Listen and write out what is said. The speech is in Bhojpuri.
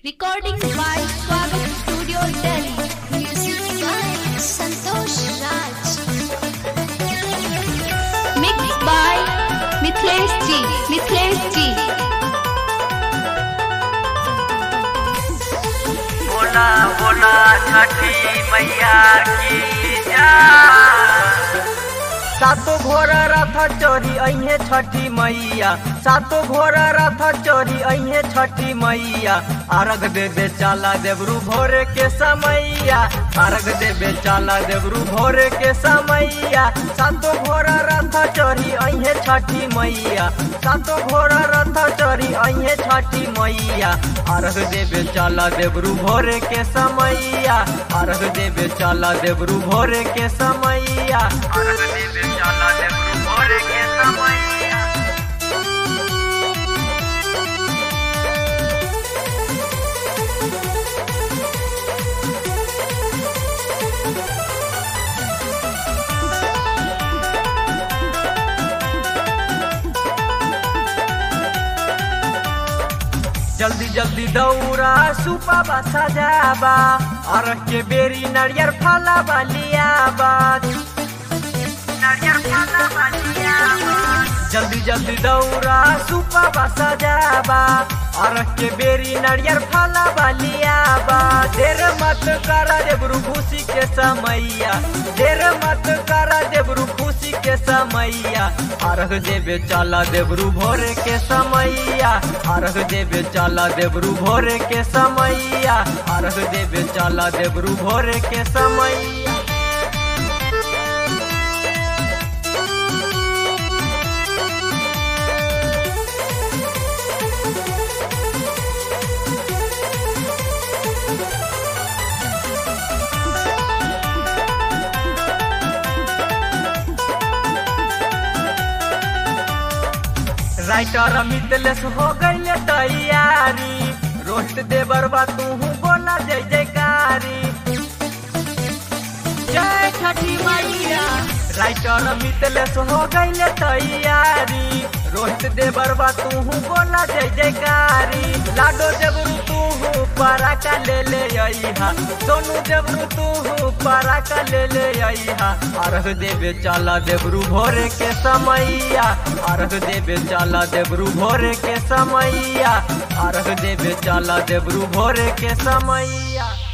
Recording by Swagat Studio Delhi. Music by Santosh Raj. Mixed by Mithlesh Ji. बोला बोला छठी मैया की जय। सातो घोड़ा रथ चोरी अइहे छठी मैया, सातो घोड़ा रथ चोरी अइहे छठी मैया। अर्घ देवे चाला देवरू भोरे के समैया, अर्घ देवे चाला देवरू भोरे के समैया। सातो घोड़ा रथ चोरी अइहे छठी मैया, सातो घोड़ा रथ चोरी अइहे छठी मैया। अर्घ देवे चाला देवरू भोरे के समैया, अर्घ देवे चाला देवरू भोरे के समैया, अर्घ देवे चाला देवरू भोरे के समैया। जल्दी जल्दी दौड़ा सुपाबा सजाबा, अर्घ के बेरी नारियर फला बलियाबा, नारियर फला बलियाबा। जल्दी जल्दी दौड़ा सुपाबा सजाबा, अर्घ के बेरी नारियर फला बलियाबा। देर मत करा देवरू खुशी के समैया, देर मत करा देवरू खुशी के समैया। अर्घ देवे चाला देवरू भोरे के समैया, अर्घ देवे चाला देवरू भोरे के समैया, अर्घ देवे चाला देवरू भोरे के समैया। राइटर मितलेश हो गई तैयारी, रोस्ट दे बरबा तू बोला जय जयकारी, जय छठी मैया। राइटर मितलेश हो गई तैयारी, रोस्ट दे बरबा तू बोला जय जयकारी। लाडो देवरू तू पराका ले अइहा, सोनू देवरू तू पराका ले अइहा। अर्घ देवे चाला देवरू भोरे के समैया, अर्घ देवे चाला देवरू भोरे के समैया, अर्घ देवे चाला देवरू भोरे के समैया।